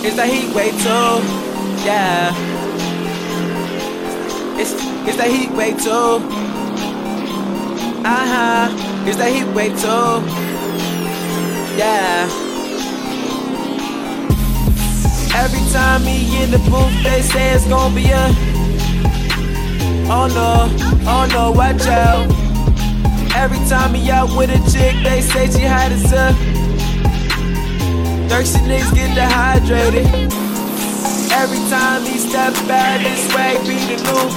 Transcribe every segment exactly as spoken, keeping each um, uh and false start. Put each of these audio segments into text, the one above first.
It's the heat wave too, yeah. It's it's the heat wave too. Uh huh. It's the heat wave too, yeah. Every time he in the booth, they say it's gonna be a oh no, oh no, watch out. Every time he out with a chick, they say she hot as a thirsty niggas get dehydrated. Every time he step back, this swag be the new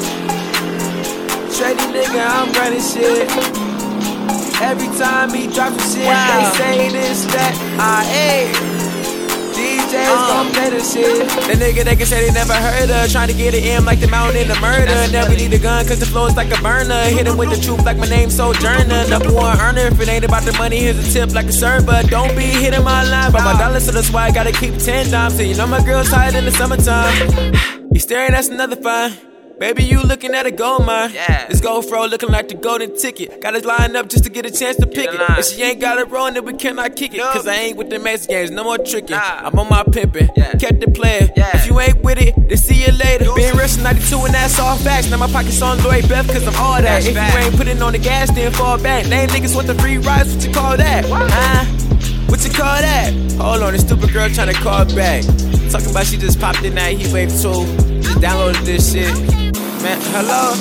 shady nigga, I'm running shit. Every time he drop some shit, wow. They say this, that, ah, hey. D Js gon' play the shit. The nigga they can say they never heard of, trying to get it in like the mountain in the murder. Never need a gun cause the flow is like a burner. Hit him with the truth like my name's Sojourner. Number one earner, if it ain't about the money, here's a tip like a server. Don't be hitting my line by my dollars, so that's why I gotta keep ten dimes. So you know my girl's tired in the summertime. You staring, that's another fine. Baby, you looking at a gold mine. Yeah. This GoPro looking like the golden ticket. Got us lined up just to get a chance to pick it. If she ain't got it wrong, then we cannot kick it. Nope. Cause I ain't with the Max games, no more tricking. Nah. I'm on my pimpin', yeah. Kept the player. Yeah. If you ain't with it, then see you later. You'll Been rushing ninety-two and that's all facts. Now my pocket's on Lloyd Beth cause I'm all that. That's if fact. You ain't putting on the gas, then fall back. Name niggas want the free rides, what you call that? What? Uh, what you call that? Hold on, this stupid girl trying to call back. Talking about she just popped in that heat wave too. Just downloaded this shit. Man, hello?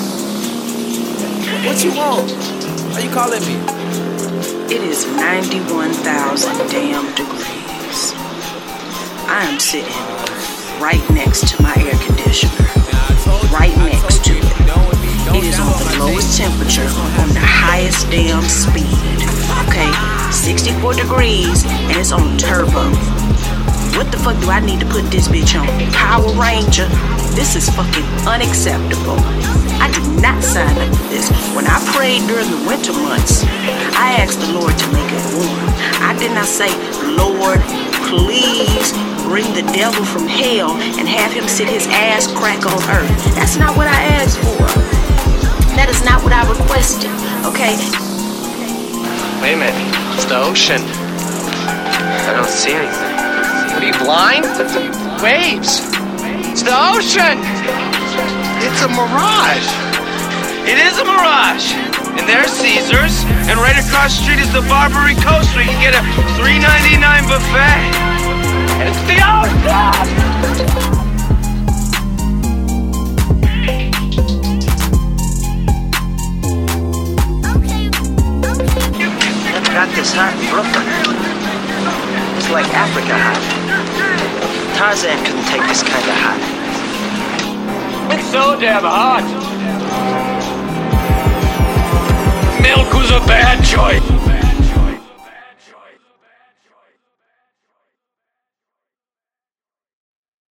What you want? Why you calling me? It is ninety-one thousand damn degrees. I am sitting right next to my air conditioner. Right next to it. It is on the lowest temperature on the highest damn speed. Okay, sixty-four degrees and it's on turbo. What the fuck do I need to put this bitch on? Power Ranger? This is fucking unacceptable. I did not sign up for this. When I prayed during the winter months, I asked the Lord to make it warm. I did not say, Lord, please bring the devil from hell and have him sit his ass crack on earth. That's not what I asked for. That is not what I requested, okay? Wait a minute. It's the ocean. I don't see anything. Are you blind? Waves. It's the ocean. It's a mirage. It is a mirage. And there's Caesars. And right across the street is the Barbary Coast where you can get a three ninety-nine buffet. It's the ocean. Never got this hot in Brooklyn. It's like Africa hot. Tarzan couldn't take this kind of hot. It's so damn hot. Milk was a bad choice.